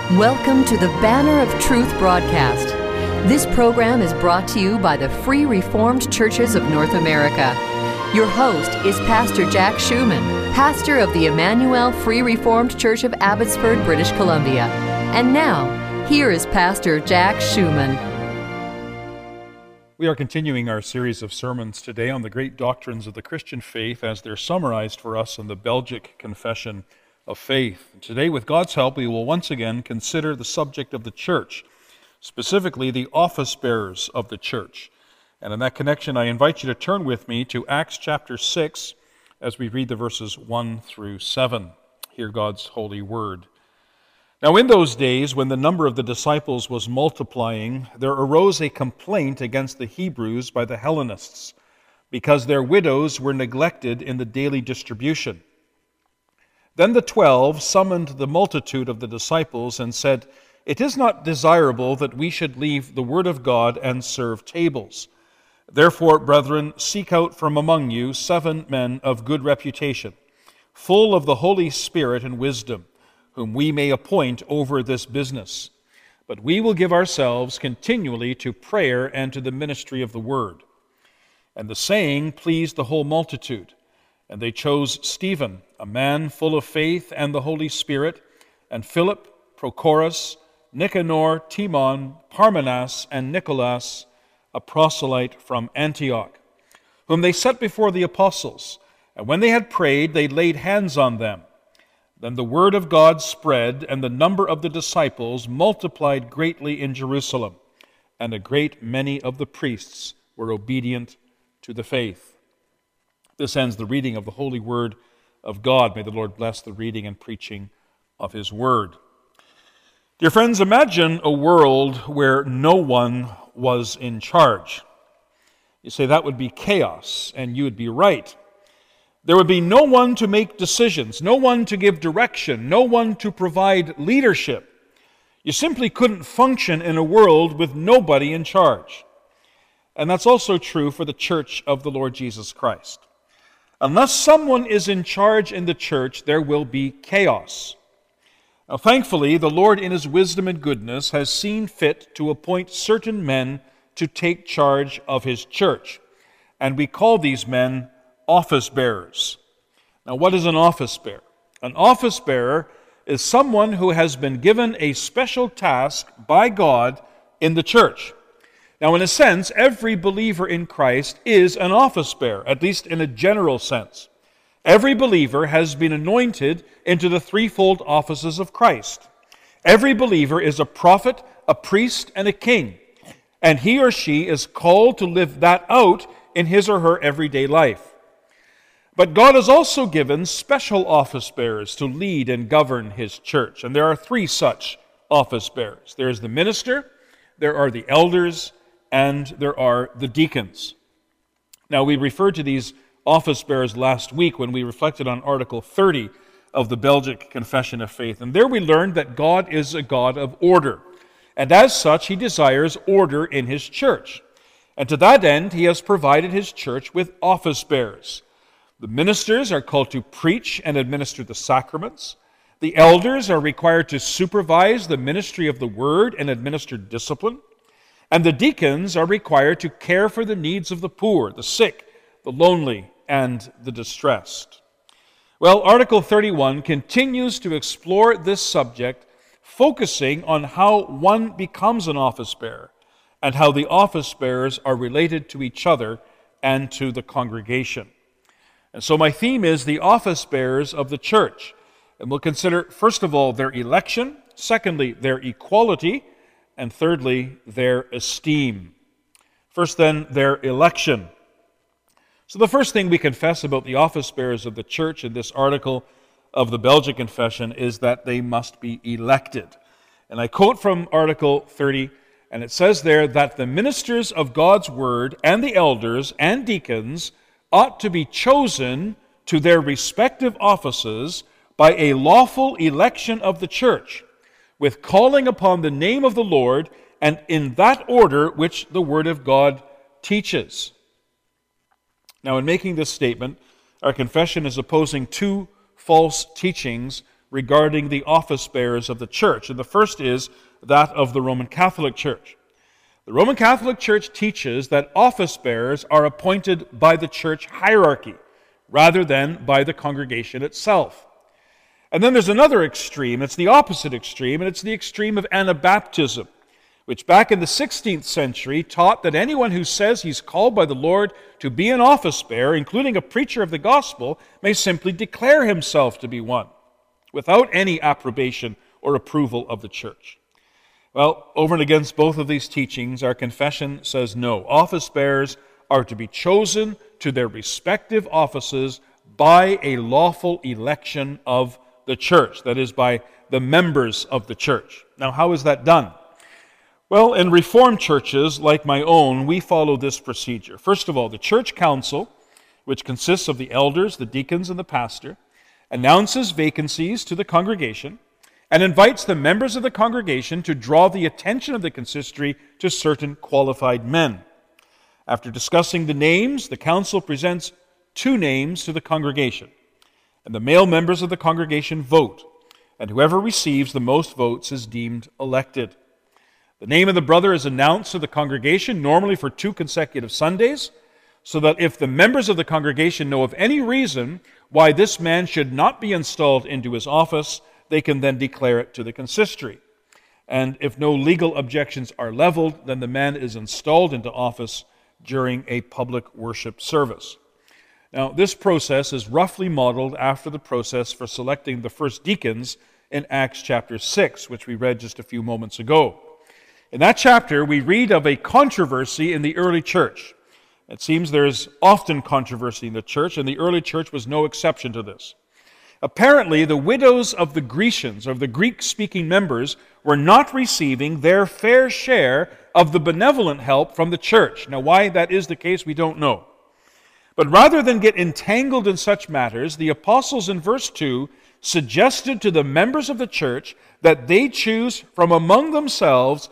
Welcome to the Banner of Truth broadcast. This program is brought to you by the Free Reformed Churches of North America. Your host is Pastor Jack Schumann, pastor of the Emmanuel Free Reformed Church of Abbotsford, British Columbia. And now, here is Pastor Jack Schumann. We are continuing our series of sermons today on the great doctrines of the Christian faith as they're summarized for us in the Belgic Confession of Faith. Today, with God's help, we will once again consider the subject of the church, specifically the office bearers of the church. And in that connection, I invite you to turn with me to Acts chapter 6 as we read the verses 1 through 7. Hear God's holy word. Now in those days, when the number of the disciples was multiplying, there arose a complaint against the Hebrews by the Hellenists, because their widows were neglected in the daily distribution. Then the 12 summoned the multitude of the disciples and said, "It is not desirable that we should leave the word of God and serve tables. Therefore, brethren, seek out from among you 7 men of good reputation, full of the Holy Spirit and wisdom, whom we may appoint over this business. But we will give ourselves continually to prayer and to the ministry of the word." And the saying pleased the whole multitude. And they chose Stephen, a man full of faith and the Holy Spirit, and Philip, Prochorus, Nicanor, Timon, Parmenas, and Nicholas, a proselyte from Antioch, whom they set before the apostles. And when they had prayed, they laid hands on them. Then the word of God spread, and the number of the disciples multiplied greatly in Jerusalem, and a great many of the priests were obedient to the faith. This ends the reading of the holy word of God. May the Lord bless the reading and preaching of his word. Dear friends, imagine a world where no one was in charge. You say that would be chaos, and you would be right. There would be no one to make decisions, no one to give direction, no one to provide leadership. You simply couldn't function in a world with nobody in charge. And that's also true for the church of the Lord Jesus Christ. Unless someone is in charge in the church, there will be chaos. Now, thankfully, the Lord in his wisdom and goodness has seen fit to appoint certain men to take charge of his church. And we call these men office bearers. Now, what is an office bearer? An office bearer is someone who has been given a special task by God in the church. Now, in a sense, every believer in Christ is an office bearer, at least in a general sense. Every believer has been anointed into the threefold offices of Christ. Every believer is a prophet, a priest, and a king, and he or she is called to live that out in his or her everyday life. But God has also given special office bearers to lead and govern his church, and there are 3 such office bearers. There is the minister, there are the elders, and there are the deacons. Now, we referred to these office bearers last week when we reflected on Article 30 of the Belgic Confession of Faith. And there we learned that God is a God of order. And as such, he desires order in his church. And to that end, he has provided his church with office bearers. The ministers are called to preach and administer the sacraments. The elders are required to supervise the ministry of the word and administer discipline. And the deacons are required to care for the needs of the poor, the sick, the lonely, and the distressed. Well, Article 31 continues to explore this subject, focusing on how one becomes an office bearer and how the office bearers are related to each other and to the congregation. And so my theme is the office bearers of the church. And we'll consider, first of all, their election, secondly, their equality, and thirdly, their esteem. First then, their election. So the first thing we confess about the office bearers of the church in this article of the Belgic Confession is that they must be elected. And I quote from Article 30, and it says there that the ministers of God's word and the elders and deacons ought to be chosen to their respective offices by a lawful election of the church, with calling upon the name of the Lord, and in that order which the Word of God teaches. Now, in making this statement, our confession is opposing 2 false teachings regarding the office bearers of the church. And the first is that of the Roman Catholic Church. The Roman Catholic Church teaches that office bearers are appointed by the church hierarchy rather than by the congregation itself. And then there's another extreme. It's the opposite extreme, and it's the extreme of Anabaptism, which back in the 16th century taught that anyone who says he's called by the Lord to be an office bearer, including a preacher of the gospel, may simply declare himself to be one, without any approbation or approval of the church. Well, over and against both of these teachings, our confession says no. Office bearers are to be chosen to their respective offices by a lawful election of the church, that is, by the members of the church. Now, how is that done? Well, in Reformed churches like my own, we follow this procedure. First of all, the church council, which consists of the elders, the deacons, and the pastor, announces vacancies to the congregation and invites the members of the congregation to draw the attention of the consistory to certain qualified men. After discussing the names, the council presents 2 names to the congregation, and the male members of the congregation vote, and whoever receives the most votes is deemed elected. The name of the brother is announced to the congregation, normally for 2 consecutive Sundays, so that if the members of the congregation know of any reason why this man should not be installed into his office, they can then declare it to the consistory. And if no legal objections are leveled, then the man is installed into office during a public worship service. Now, this process is roughly modeled after the process for selecting the first deacons in Acts chapter 6, which we read just a few moments ago. In that chapter, we read of a controversy in the early church. It seems there is often controversy in the church, and the early church was no exception to this. Apparently, the widows of the Grecians, or the Greek-speaking members, were not receiving their fair share of the benevolent help from the church. Now, why that is the case, we don't know. But rather than get entangled in such matters, the apostles in verse 2 suggested to the members of the church that they choose from among themselves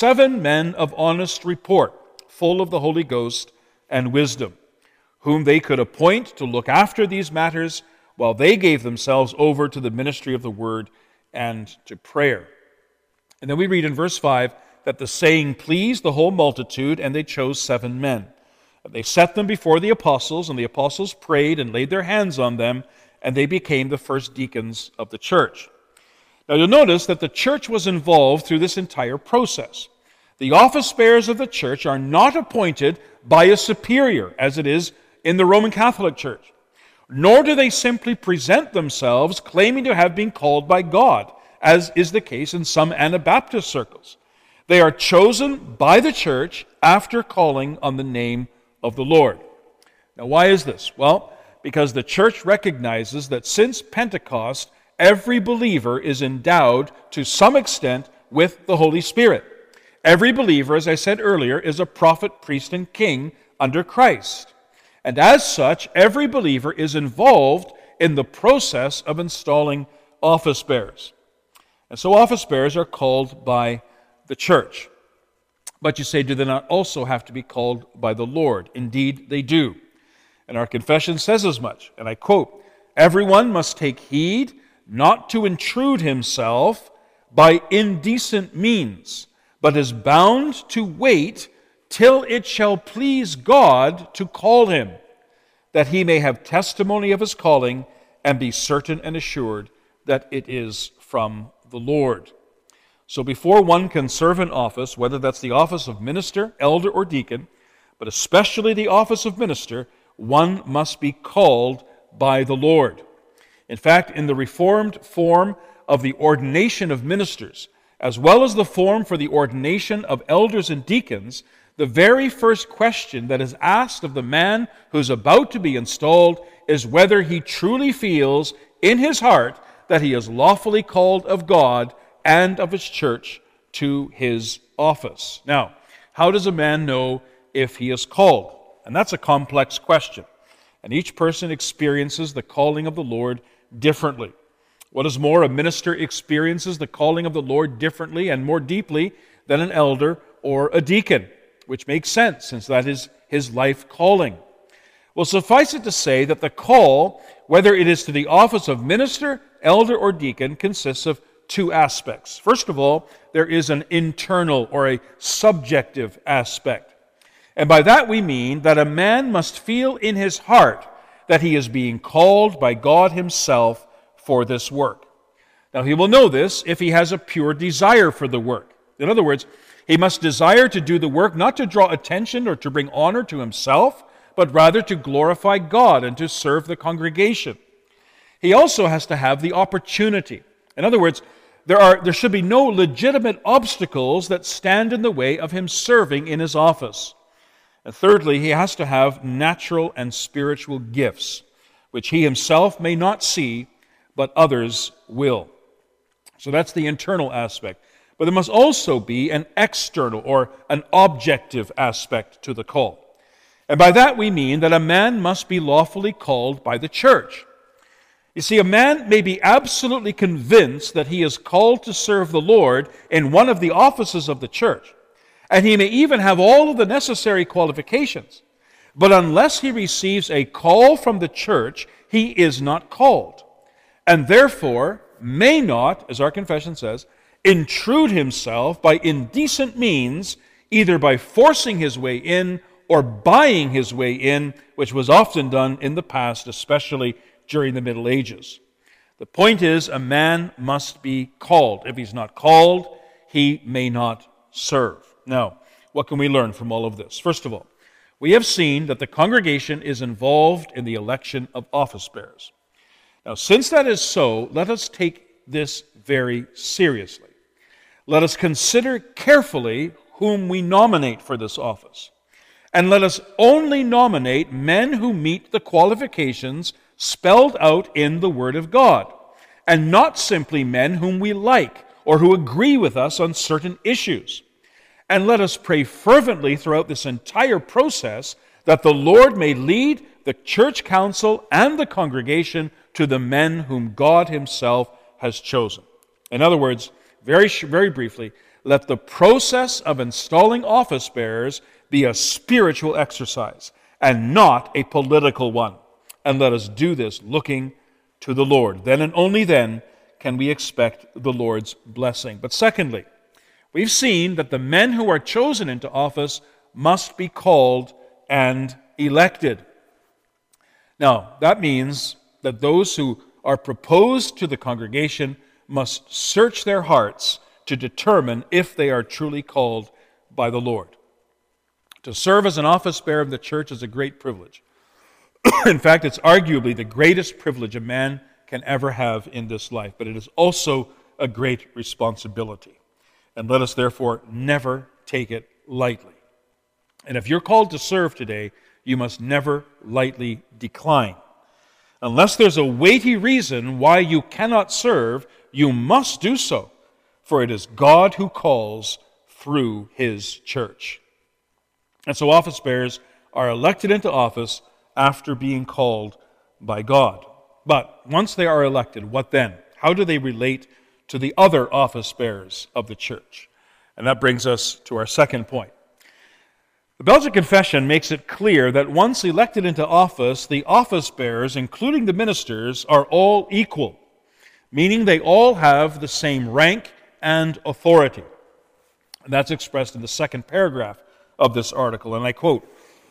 7 men of honest report, full of the Holy Ghost and wisdom, whom they could appoint to look after these matters while they gave themselves over to the ministry of the word and to prayer. And then we read in verse 5 that the saying pleased the whole multitude, and they chose 7 men. They set them before the apostles, and the apostles prayed and laid their hands on them, and they became the first deacons of the church. Now you'll notice that the church was involved through this entire process. The office bearers of the church are not appointed by a superior, as it is in the Roman Catholic Church, nor do they simply present themselves claiming to have been called by God, as is the case in some Anabaptist circles. They are chosen by the church after calling on the name of the Lord. Now, why is this? Well, because the church recognizes that since Pentecost, every believer is endowed to some extent with the Holy Spirit. Every believer, as I said earlier, is a prophet, priest, and king under Christ. And as such, every believer is involved in the process of installing office bearers. And so office bearers are called by the church. But you say, do they not also have to be called by the Lord? Indeed, they do. And our confession says as much, and I quote, "Everyone must take heed not to intrude himself by indecent means, but is bound to wait till it shall please God to call him, that he may have testimony of his calling and be certain and assured that it is from the Lord." So before one can serve in office, whether that's the office of minister, elder, or deacon, but especially the office of minister, one must be called by the Lord. In fact, in the Reformed form of the ordination of ministers, as well as the form for the ordination of elders and deacons, the very first question that is asked of the man who's about to be installed is whether he truly feels in his heart that he is lawfully called of God and of his church to his office. Now, how does a man know if he is called? And that's a complex question. And each person experiences the calling of the Lord differently. What is more, a minister experiences the calling of the Lord differently and more deeply than an elder or a deacon, which makes sense since that is his life calling. Well, suffice it to say that the call, whether it is to the office of minister, elder or deacon consists of two aspects. First of all, there is an internal or a subjective aspect. And by that we mean that a man must feel in his heart that he is being called by God Himself for this work. Now, he will know this if he has a pure desire for the work. In other words, he must desire to do the work not to draw attention or to bring honor to himself, but rather to glorify God and to serve the congregation. He also has to have the opportunity. In other words, there should be no legitimate obstacles that stand in the way of him serving in his office. And thirdly, he has to have natural and spiritual gifts, which he himself may not see, but others will. So that's the internal aspect. But there must also be an external or an objective aspect to the call. And by that we mean that a man must be lawfully called by the church. You see, a man may be absolutely convinced that he is called to serve the Lord in one of the offices of the church, and he may even have all of the necessary qualifications. But unless he receives a call from the church, he is not called, and therefore may not, as our confession says, intrude himself by indecent means, either by forcing his way in or buying his way in, which was often done in the past, especially during the Middle Ages. The point is, a man must be called. If he's not called, he may not serve. Now, what can we learn from all of this? First of all, we have seen that the congregation is involved in the election of office bearers. Now, since that is so, let us take this very seriously. Let us consider carefully whom we nominate for this office. And let us only nominate men who meet the qualifications spelled out in the Word of God, and not simply men whom we like or who agree with us on certain issues. And let us pray fervently throughout this entire process that the Lord may lead the church council and the congregation to the men whom God Himself has chosen. In other words, very briefly, let the process of installing office bearers be a spiritual exercise and not a political one. And let us do this looking to the Lord. Then and only then can we expect the Lord's blessing. But secondly, we've seen that the men who are chosen into office must be called and elected. Now, that means that those who are proposed to the congregation must search their hearts to determine if they are truly called by the Lord. To serve as an office bearer of the church is a great privilege. In fact, it's arguably the greatest privilege a man can ever have in this life, but it is also a great responsibility. And let us therefore never take it lightly. And if you're called to serve today, you must never lightly decline. Unless there's a weighty reason why you cannot serve, you must do so, for it is God who calls through His church. And so office bearers are elected into office after being called by God. But once they are elected, what then? How do they relate to the other office bearers of the church? And that brings us to our second point. The Belgic Confession makes it clear that once elected into office, the office bearers, including the ministers, are all equal, meaning they all have the same rank and authority. And that's expressed in the second paragraph of this article, and I quote,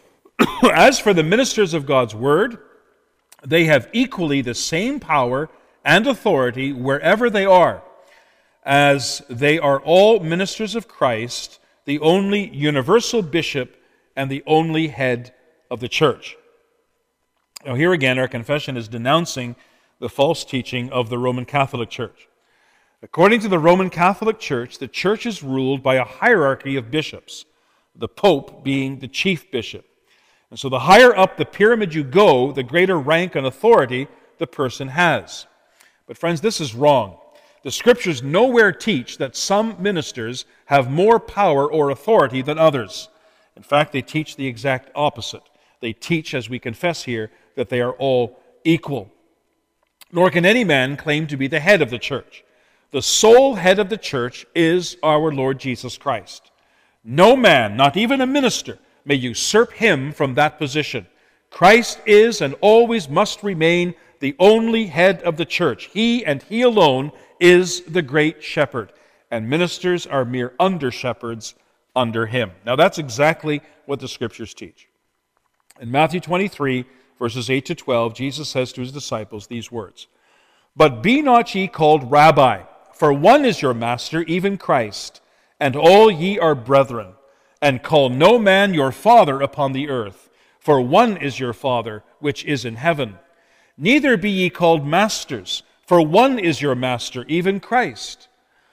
"As for the ministers of God's Word, they have equally the same power and authority wherever they are, as they are all ministers of Christ, the only universal bishop and the only head of the church." Now here again, our confession is denouncing the false teaching of the Roman Catholic Church. According to the Roman Catholic Church, the church is ruled by a hierarchy of bishops, the Pope being the chief bishop. And so the higher up the pyramid you go, the greater rank and authority the person has. But friends, this is wrong. The Scriptures nowhere teach that some ministers have more power or authority than others. In fact, they teach the exact opposite. They teach, as we confess here, that they are all equal. Nor can any man claim to be the head of the church. The sole head of the church is our Lord Jesus Christ. No man, not even a minister, may usurp Him from that position. Christ is and always must remain the only head of the church. He and he alone is the great shepherd, and ministers are mere under-shepherds under him. Now that's exactly what the Scriptures teach. In Matthew 23, verses 8 to 12, Jesus says to his disciples these words, "But be not ye called Rabbi, for one is your master, even Christ, and all ye are brethren. And call no man your father upon the earth, for one is your Father, which is in heaven. Neither be ye called masters, for one is your master, even Christ.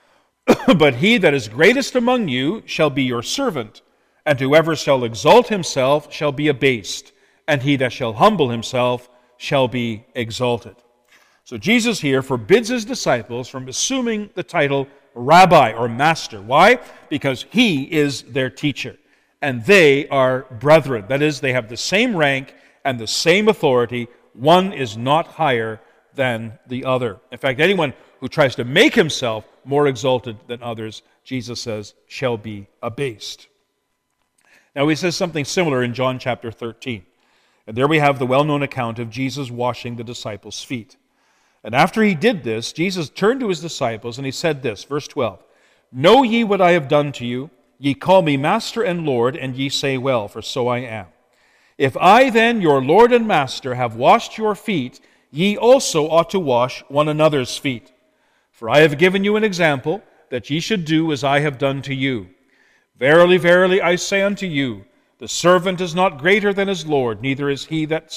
But he that is greatest among you shall be your servant, and whoever shall exalt himself shall be abased, and he that shall humble himself shall be exalted." So Jesus here forbids his disciples from assuming the title Rabbi or Master. Why? Because he is their teacher, and they are brethren. That is, they have the same rank and the same authority. One is not higher than the other. In fact, anyone who tries to make himself more exalted than others, Jesus says, shall be abased. Now he says something similar in John chapter 13. And there we have the well-known account of Jesus washing the disciples' feet. And after he did this, Jesus turned to his disciples and he said this, verse 12, "Know ye what I have done to you? Ye call me Master and Lord, and ye say well, for so I am. If I then, your Lord and Master, have washed your feet, ye also ought to wash one another's feet. For I have given you an example, that ye should do as I have done to you. Verily, verily, I say unto you, the servant is not greater than his Lord, neither he that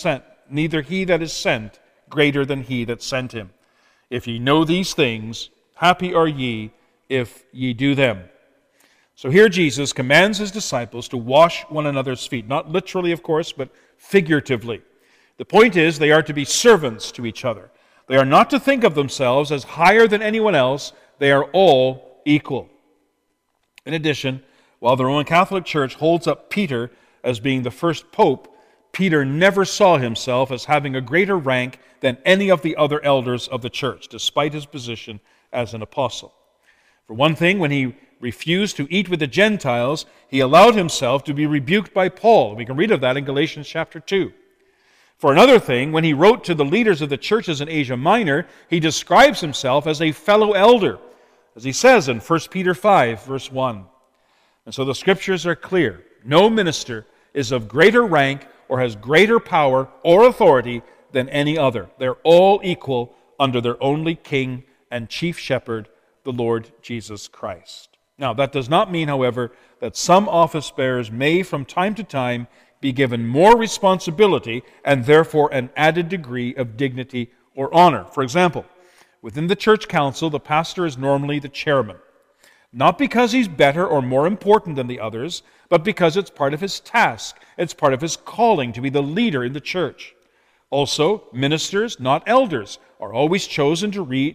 is sent greater than he that sent him. If ye know these things, happy are ye if ye do them." So here Jesus commands his disciples to wash one another's feet. Not literally, of course, but figuratively. The point is, they are to be servants to each other. They are not to think of themselves as higher than anyone else. They are all equal. In addition, while the Roman Catholic Church holds up Peter as being the first pope, Peter never saw himself as having a greater rank than any of the other elders of the church, despite his position as an apostle. For one thing, when he refused to eat with the Gentiles, he allowed himself to be rebuked by Paul. We can read of that in Galatians chapter 2. For another thing, when he wrote to the leaders of the churches in Asia Minor, he describes himself as a fellow elder, as he says in 1 Peter 5, verse 1. And so the Scriptures are clear. No minister is of greater rank or has greater power or authority than any other. They're all equal under their only King and Chief Shepherd, the Lord Jesus Christ. Now, that does not mean, however, that some office bearers may from time to time be given more responsibility and therefore an added degree of dignity or honor. For example, within the church council, the pastor is normally the chairman. Not because he's better or more important than the others, but because it's part of his task. It's part of his calling to be the leader in the church. Also, ministers, not elders, are always chosen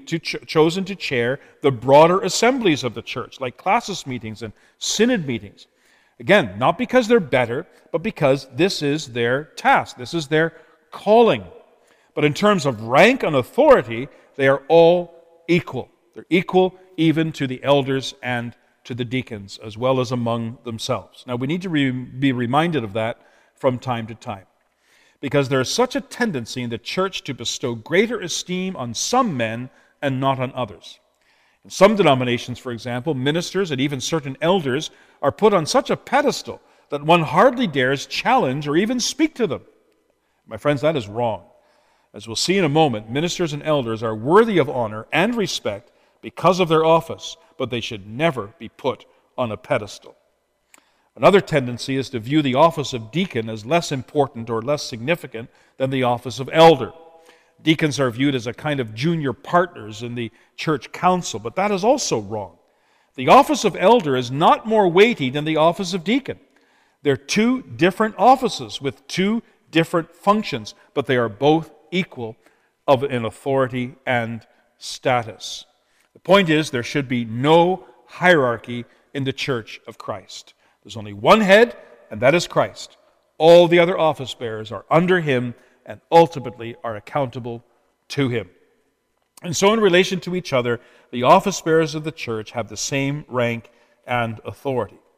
to chair the broader assemblies of the church, like classis meetings and synod meetings. Again, not because they're better, but because this is their task. This is their calling. But in terms of rank and authority, they are all equal. They're equal even to the elders and to the deacons, as well as among themselves. Now, we need to be reminded of that from time to time, because there is such a tendency in the church to bestow greater esteem on some men and not on others. In some denominations, for example, ministers and even certain elders are put on such a pedestal that one hardly dares challenge or even speak to them. My friends, that is wrong. As we'll see in a moment, ministers and elders are worthy of honor and respect because of their office, but they should never be put on a pedestal. Another tendency is to view the office of deacon as less important or less significant than the office of elder. Deacons are viewed as a kind of junior partners in the church council, but that is also wrong. The office of elder is not more weighty than the office of deacon. They're two different offices with two different functions, but they are both equal in authority and status. The point is, there should be no hierarchy in the church of Christ. There's only one head, and that is Christ. All the other office bearers are under him and ultimately are accountable to him. And so in relation to each other, the office bearers of the church have the same rank and authority.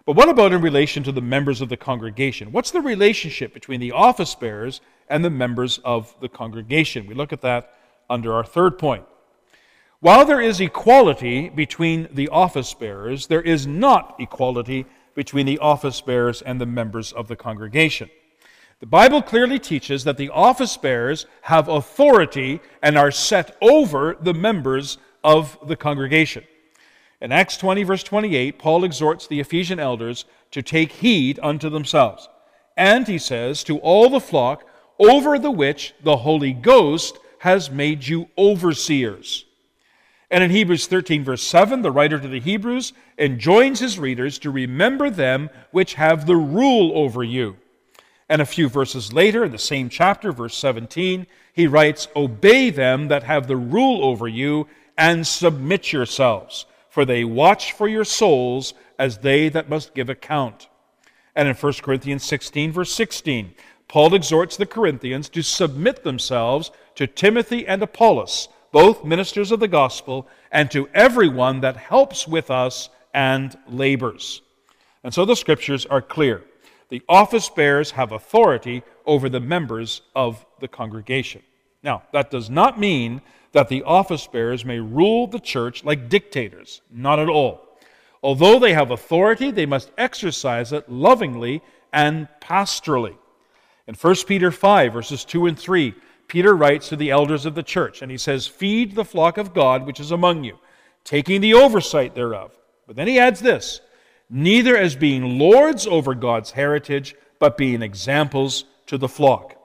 But what about in relation to the members of the congregation? What's the relationship between the office bearers and the members of the congregation? We look at that under our third point. While there is equality between the office bearers, there is not equality between the office bearers and the members of the congregation. The Bible clearly teaches that the office bearers have authority and are set over the members of the congregation. In Acts 20, verse 28, Paul exhorts the Ephesian elders to take heed unto themselves. And he says, to all the flock over the which the Holy Ghost has made you overseers. And in Hebrews 13, verse 7, the writer to the Hebrews enjoins his readers to remember them which have the rule over you. And a few verses later, in the same chapter, verse 17, he writes, obey them that have the rule over you, and submit yourselves, for they watch for your souls as they that must give account. And in 1 Corinthians 16, verse 16, Paul exhorts the Corinthians to submit themselves to Timothy and Apollos, both ministers of the gospel, and to everyone that helps with us and labors. And so the scriptures are clear. The office bearers have authority over the members of the congregation. Now, that does not mean that the office bearers may rule the church like dictators. Not at all. Although they have authority, they must exercise it lovingly and pastorally. In 1 Peter 5, verses 2 and 3, Peter writes to the elders of the church, and he says, feed the flock of God which is among you, taking the oversight thereof. But then he adds this, neither as being lords over God's heritage, but being examples to the flock.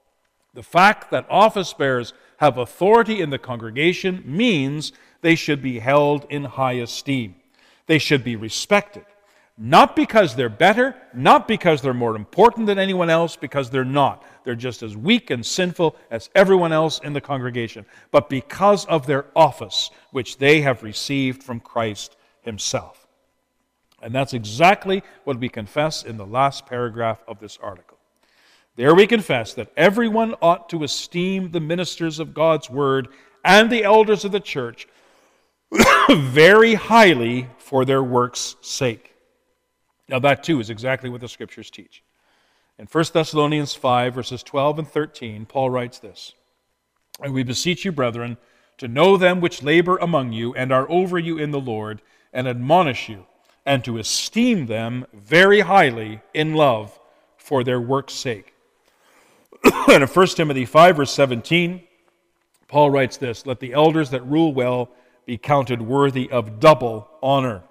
The fact that office bearers have authority in the congregation means they should be held in high esteem. They should be respected. Not because they're better, not because they're more important than anyone else, because they're not. They're just as weak and sinful as everyone else in the congregation, but because of their office, which they have received from Christ himself. And that's exactly what we confess in the last paragraph of this article. There we confess that everyone ought to esteem the ministers of God's word and the elders of the church very highly for their work's sake. Now that too is exactly what the scriptures teach. In 1 Thessalonians 5, verses 12 and 13, Paul writes this, and we beseech you, brethren, to know them which labor among you and are over you in the Lord, and admonish you, and to esteem them very highly in love for their work's sake. And in 1 Timothy 5, verse 17, Paul writes this, let the elders that rule well be counted worthy of double honor.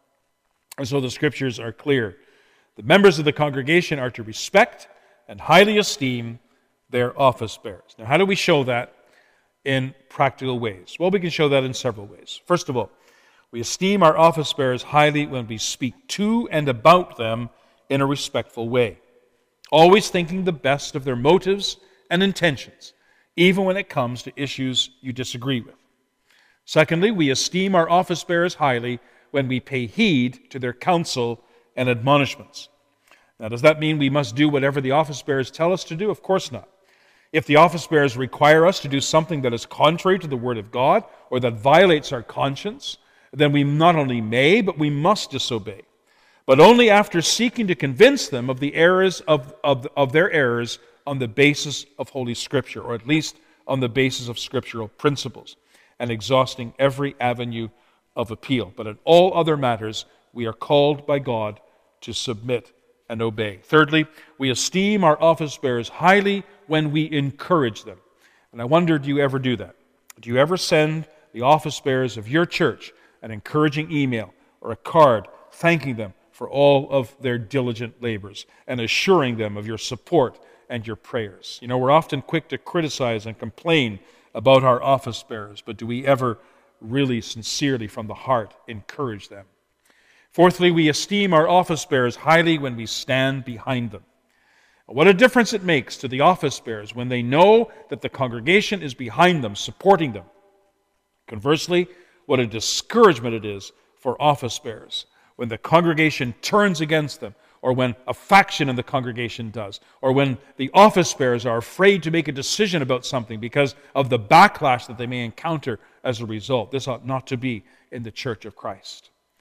And so the scriptures are clear. The members of the congregation are to respect and highly esteem their office bearers. Now, how do we show that in practical ways? Well, we can show that in several ways. First of all, we esteem our office bearers highly when we speak to and about them in a respectful way, always thinking the best of their motives and intentions, even when it comes to issues you disagree with. Secondly, we esteem our office bearers highly when we pay heed to their counsel and admonishments. Now, does that mean we must do whatever the office bearers tell us to do? Of course not. If the office bearers require us to do something that is contrary to the Word of God or that violates our conscience, then we not only may, but we must disobey. But only after seeking to convince them of the errors of their errors on the basis of Holy Scripture, or at least on the basis of scriptural principles, and exhausting every avenue of appeal. But in all other matters, we are called by God to submit and obey. Thirdly, we esteem our office bearers highly when we encourage them. And I wonder, do you ever do that? Do you ever send the office bearers of your church an encouraging email or a card thanking them for all of their diligent labors and assuring them of your support and your prayers? You know, we're often quick to criticize and complain about our office bearers, but do we ever really sincerely from the heart encourage them? Fourthly, we esteem our office bearers highly when we stand behind them. What a difference it makes to the office bearers when they know that the congregation is behind them, supporting them. Conversely, what a discouragement it is for office bearers when the congregation turns against them, or when a faction in the congregation does, or when the office bearers are afraid to make a decision about something because of the backlash that they may encounter as a result. This ought not to be in the church of Christ.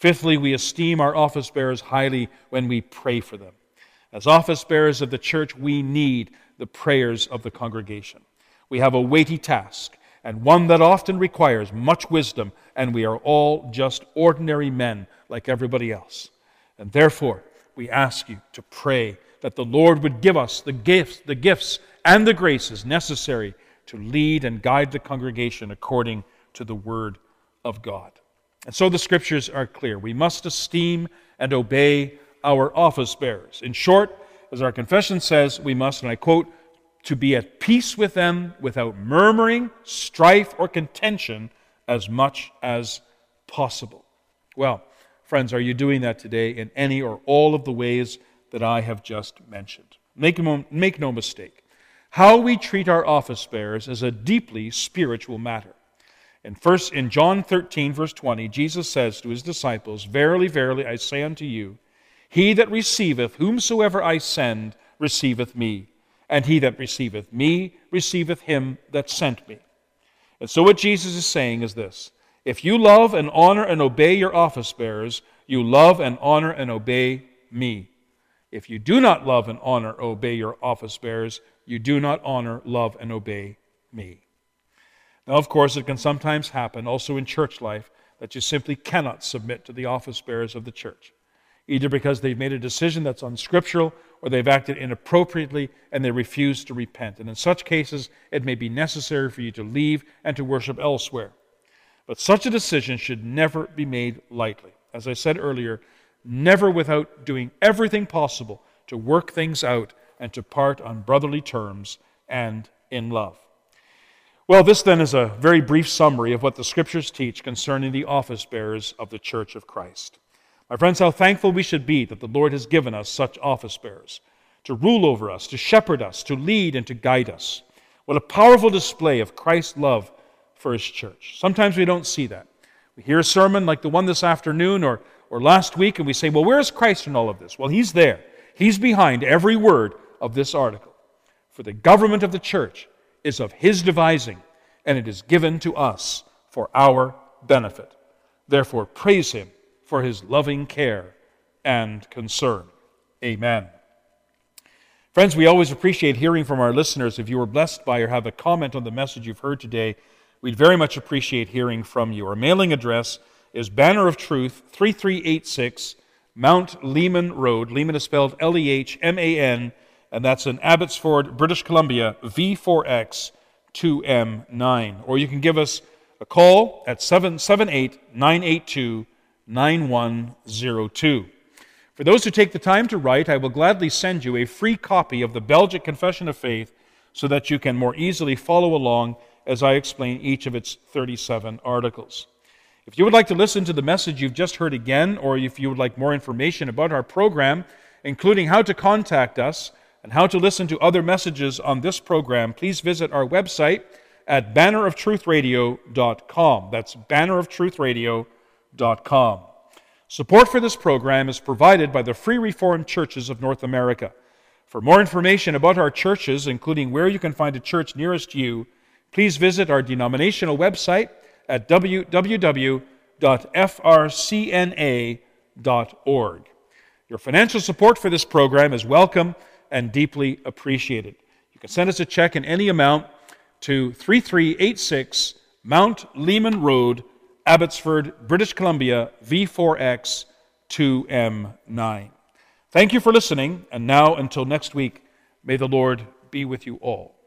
Fifthly, we esteem our office bearers highly when we pray for them. As office bearers of the church, we need the prayers of the congregation. We have a weighty task, and one that often requires much wisdom, and we are all just ordinary men like everybody else. And therefore, we ask you to pray that the Lord would give us the gifts and the graces necessary to lead and guide the congregation according to the Word of God. And so the Scriptures are clear. We must esteem and obey our office bearers. In short, as our confession says, we must, and I quote, to be at peace with them without murmuring, strife, or contention as much as possible. Well, friends, are you doing that today in any or all of the ways that I have just mentioned? Make no mistake. How we treat our office bearers is a deeply spiritual matter. In John 13, verse 20, Jesus says to his disciples, "Verily, verily, I say unto you, he that receiveth whomsoever I send receiveth me, and he that receiveth me receiveth him that sent me." And so what Jesus is saying is this: if you love and honor and obey your office bearers, you love and honor and obey me. If you do not love and honor or obey your office bearers, you do not honor, love, and obey me. Now, of course, it can sometimes happen also in church life that you simply cannot submit to the office bearers of the church, either because they've made a decision that's unscriptural or they've acted inappropriately and they refuse to repent. And in such cases, it may be necessary for you to leave and to worship elsewhere. But such a decision should never be made lightly. As I said earlier, never without doing everything possible to work things out and to part on brotherly terms and in love. Well, this then is a very brief summary of what the Scriptures teach concerning the office bearers of the Church of Christ. My friends, how thankful we should be that the Lord has given us such office bearers to rule over us, to shepherd us, to lead and to guide us. What a powerful display of Christ's love for His church. Sometimes we don't see that. We hear a sermon like the one this afternoon or last week, and we say, well, where is Christ in all of this? Well, He's there. He's behind every word of this article. For the government of the church is of His devising, and it is given to us for our benefit. Therefore, praise Him for His loving care and concern. Amen. Friends, we always appreciate hearing from our listeners. If you were blessed by or have a comment on the message you've heard today, we'd very much appreciate hearing from you. Our mailing address is Banner of Truth, 3386 Mount Lehman Road. Lehman is spelled Lehman, and that's in Abbotsford, British Columbia, V4X 2M9. Or you can give us a call at 778-982-9102. For those who take the time to write, I will gladly send you a free copy of the Belgic Confession of Faith so that you can more easily follow along as I explain each of its 37 articles. If you would like to listen to the message you've just heard again, or if you would like more information about our program, including how to contact us and how to listen to other messages on this program, please visit our website at banneroftruthradio.com. That's banneroftruthradio.com. Support for this program is provided by the Free Reformed Churches of North America. For more information about our churches, including where you can find a church nearest you, please visit our denominational website at www.frcna.org. Your financial support for this program is welcome and deeply appreciated. You can send us a check in any amount to 3386 Mount Lehman Road, Abbotsford, British Columbia, V4X 2M9. Thank you for listening, and now until next week, may the Lord be with you all.